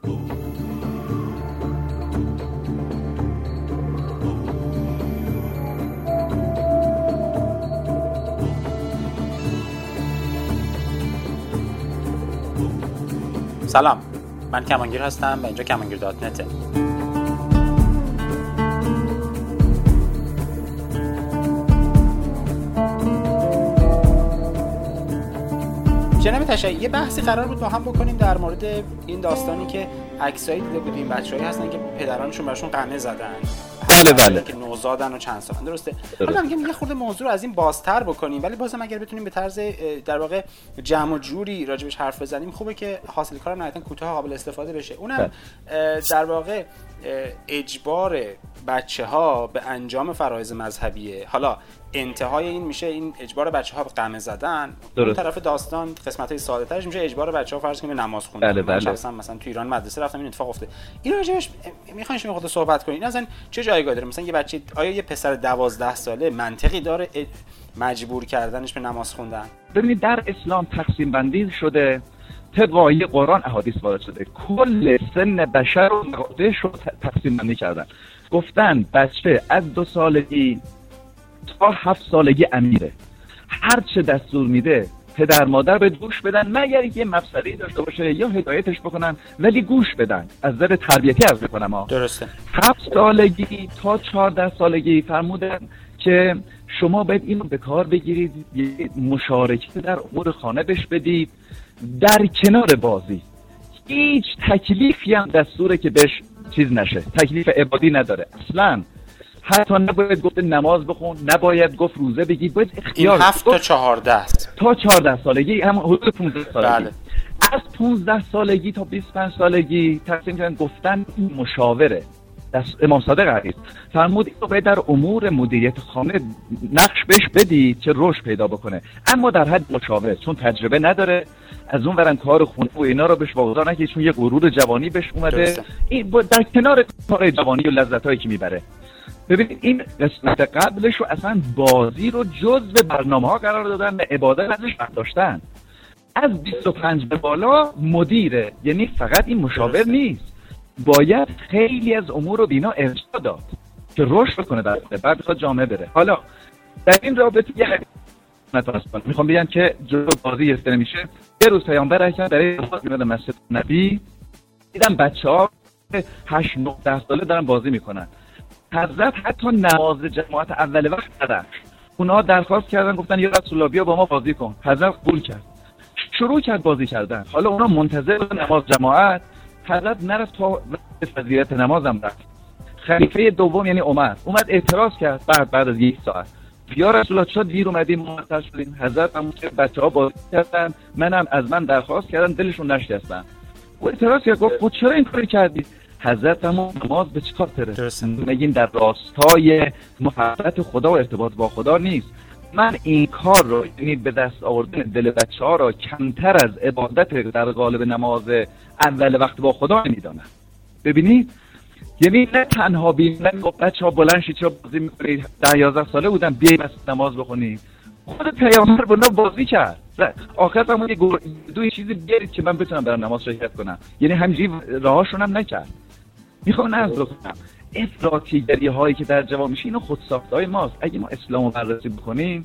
سلام، من کمانگیر هستم و اینجا کمانگیر.net. جناب تشیع، یه بحثی قرار بود با هم بکنیم در مورد این داستانی که عکسایی دیده بودیم بچه‌هایی هستن که پدرانشون براشون قمه زدن. بله که نوزادن و چند سالن. درسته. حالا میگم یه خورده موضوع رو از این بازتر بکنیم، ولی بازم اگر بتونیم به طرز در واقع جمع و جوری راجبش حرف بزنیم خوبه که حاصل کارم نهایتاً کوتاه قابل استفاده بشه. اونم در واقع اجبار بچه‌ها به انجام فرایض مذهبیه. حالا انتهای این میشه این اجبار بچه‌ها به قمه زدن. اون طرف داستان قسمت‌های ساده‌ترش میشه اجبار بچه‌ها فرض کنیم به نماز خوندن. بله. مثلا تو ایران مدرسه رفتم این اتفاق افتاده. این راجبش می‌خوایم شما خود صحبت کنین. مثلا چه جایگاهی داره؟ مثلا یه بچه، آیا یه پسر 12 ساله منطقی داره مجبور کردنش به نماز خوندن؟ ببینید در اسلام تقسیم بندی شده، طبق آیه قرآن احادیث وارد شده، کل سن بشر رو مقادش رو تقسیم بندی کردن. گفتن بچه از 2 سالگی تا 7 سالگی امیره، هر چه دستور میده پدر مادر به گوش بدن، مگر یه مفسدی داشته باشه یا هدایتش بکنن، ولی گوش بدن. از نظر تربیتی عرض میکنم ها. درسته. 7 سالگی تا 14 سالگی فرمودن که شما باید اینو به کار بگیرید، یه مشارکت در امور خانه بهش بدید، در کنار بازی. هیچ تکلیفی هم دستوره که بهش چیز نشه، تکلیف عبادی نداره اصلا. حتی نباید گفت نماز بخون، نباید گفت روزه بگی، باید اختیار. این 7 تا 14 تا 14 سالگی، هم حدود 15 سالگی. بله. از 15 سالگی تا 25 سالگی تقسیم کردن، گفتن این مشاوره. امام صادق عزیز فرمود اینو باید در امور مدیریت خانه نقش بهش بدی که رشد پیدا بکنه، اما در حد مشاوره، چون تجربه نداره. از اون ورن کار خونه و اینا رو بهش واگذار نکنه، چون یه غرور جوانی بهش اومده. این در کنار کار جوانی و لذتایی که میبره. ببینید این قسمت قبلش رو اصلا بازی رو جزء برنامه‌ها قرار دادن، به عبادت ازش برداشتن. از 25 به بالا مدیره، یعنی فقط این مشاور نیست، باید خیلی از امور رو بینا ارجاع داد که رشد کنه، بعد بخواد جامعه بره. حالا در این رابطه یه میخوام بگم که جلو بازی استفاده میشه. یه روز پیامبر اکرم در این مسجد نبی دیدم بچه‌ها 8-9 ساله دارن بازی میکنن. حضرت حتی نماز جماعت اول وقت نداشت. اونا درخواست کردن، گفتن یا رسول الله بیا با ما بازی کن. حضرت قبول کرد، شروع کرد بازی کردن. حالا اونا منتظر نماز جماعت، حضرت نرفت تا فضیلت نماز هم رفت. خلیفه دوم یعنی عمر اومد اعتراض کرد بعد از 1 ساعت، یا رسول الله چرا دیر اومدیم منتظر شدیم؟ حضرت هم که بچه‌ها بازی کردن، منم از من درخواست کردن، دلشون نشکستن. و اعتراض کرد، گفت چرا این کاری کردی؟ حضرت هم نماز به چه خاطره؟ میگین در راستای محبت خدا و ارتباط با خدا نیست. من این کار رو، یعنی به دست آوردن دل بچه‌ها را کمتر از عبادت در قالب نماز اول وقت با خدا نمیدانم. ببینید، یعنی نه تنها ببینن بچه‌ها بلند شید چرا بازی می‌کنید، 10-11 ساله بودن بیایم نماز بخونید. خود پیامبر با بازی کرد. آخر هم یه دو چیزی بیارید که من بتونم برام نماز شرکت کنم. یعنی همینجوری راهاشون هم نکرد. میخوام نرز بکنم افراطیگری هایی که در جوامع میشه، اینو خودساخته های ماست. اگه ما اسلام رو بررسی بکنیم،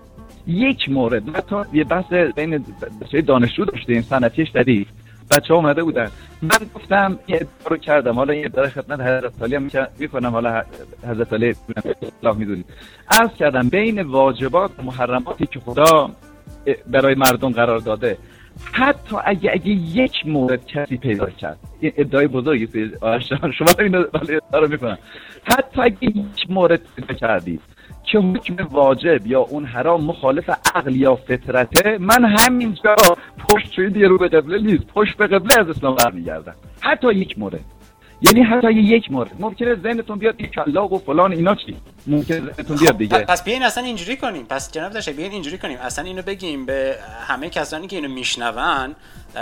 یک مورد حتی یه بحث بین بچه‌های دانشجو داشتیم، صنعتی شدید، بچه‌ها اومده بودن، من گفتم این ادعا رو کردم، حالا این ادعا خدمت حضرت علی میکنم، حالا حضرت علی اصلاح میدونید، عرض کردم بین واجبات و محرماتی که خدا برای مردم قرار داده، حتی اگه یک مورد کسی پیدا کرد، این ادعای بزرگی شما اینو ادعا رو میکنن، حتی اگه یک مورد پیدا کردید که حکم واجب یا اون حرام مخالف عقل یا فطرته، من همینجا پشت توی دیگه رو به قبله نیست، پشت به قبله از اسلام برمیگردم. حتی یک مورد، یعنی حتی یک مورد ممکنه ذهنتون بیاد این کلاغ و فلان اینا چی، ممکنه ذهنتون بیاد دیگه. پس بیاین اصلا اینجوری کنیم، پس جناب داشته بیاین اینجوری کنیم، اصلا اینو بگیم به همه کسانی که اینو میشنون،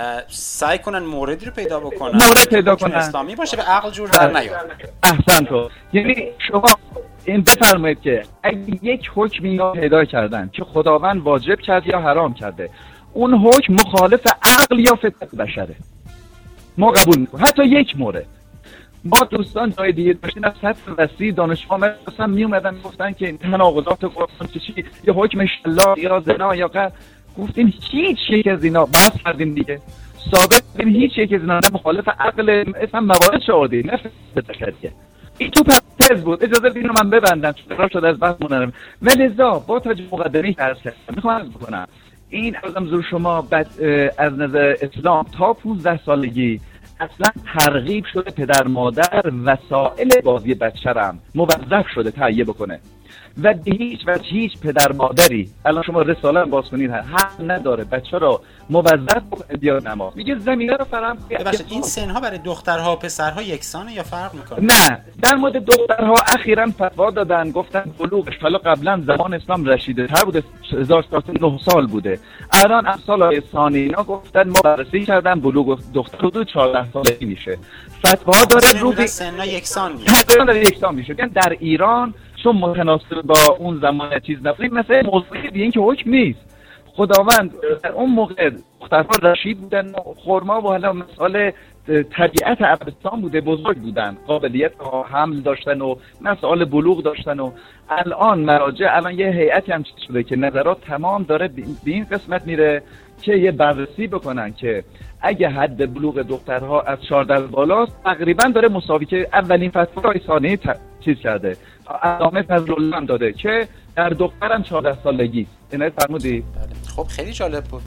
سعی کنن موردی رو پیدا بکنن، مورد پیدا کنن اسلامی باشه، به عقل جور در نیاد. احسن تو، یعنی شما این بفرمایید که اگه یک حکمی رو پیدا کردن که خداوند واجب کرد یا حرام کرده، اون حکم مخالف عقل یا فطرت بشره، ما قبول میکنیم. حتی یک مورد ما دوستان جای دیگه داشتیم از سطح وسیع دانشگاه مثلا می اومدن میگفتن که این تناقضات قرآن چی یا حکم شلاق یا زنا یا غیر، گفتیم هیچ یک از اینا بحث کردیم دیگه، ثابت کردیم هیچ یک از اینا نه مخالف عقل مثلا موارد شاردی نه فقهیه. این تو پرانتز بود، اجازه بدین من ببندم چون قرار شد از بحث مونم. ولذا با تا مقدمه عرض کردم میخوام عرض بکنم این ازم زور شما از نظر اسلام تا 15 سالگی اصلا ترغیب شده پدر مادر وسائل بازی بچه رو هم موظف شده تهیه بکنه و هیچ پدر مادری الان شما رساله باز کنید حق نداره بچه رو موظف بکنه بیاد نماز. میگه زمینه رو فراهم ببخشید این سنها برای دخترها و پسرها یکسانه یا فرق میکنه؟ نه، در مورد دخترها اخیراً فتوا دادن گفتن بلوغش حالا قبلا زمان اسلام رسیده تر بوده 1909 سال بوده، الان امثال ثانی اینا گفتن ما بررسی کردن بلوغ دختر حدود 14 سالگی میشه. فتوا داره رو سنها یکسان میشه. یعنی در ایران چون متناسب با اون زمان چیز نبود مثلا موضوعی دیگه این که حکم نیست. خداوند در اون موقع دخترها رشید بودن و خرما و حالا مسائل طبیعت عربستان بوده بزرگ بودن، قابلیت حمل داشتن و مسائل بلوغ داشتن و الان مراجع الان یه هیئتی هم چیز شده که نظرات تمام داره به این قسمت میره که یه بررسی بکنن که اگه حد بلوغ دخترها از 14 بالاست تقریبا داره مساوی که اولین فتوا رای ثانی چیز کرده علامه فضل‌الله هم داده که در دخترم 14 سالگی. اینا فرمودی؟ خب خیلی جالب بود.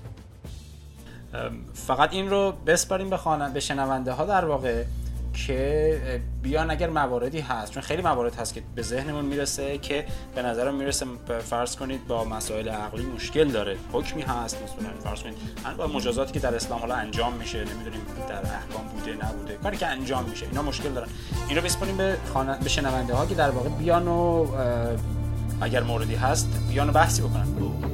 فقط این رو بسپاریم به شنونده ها در واقع که بیان اگر مواردی هست، چون خیلی موارد هست که به ذهنمون میرسه که به نظرم میرسه فرض کنید با مسائل عقلی مشکل داره، حکمی هست مثلا فرض کنید با مجازاتی که در اسلام حالا انجام میشه نمیدونیم در احکام بوده نبوده کاری که انجام میشه اینا مشکل دارن. این رو بسپاریم به شنونده ها که در واقع بیان و اگر موردی هست بیان و بحثی بکنن.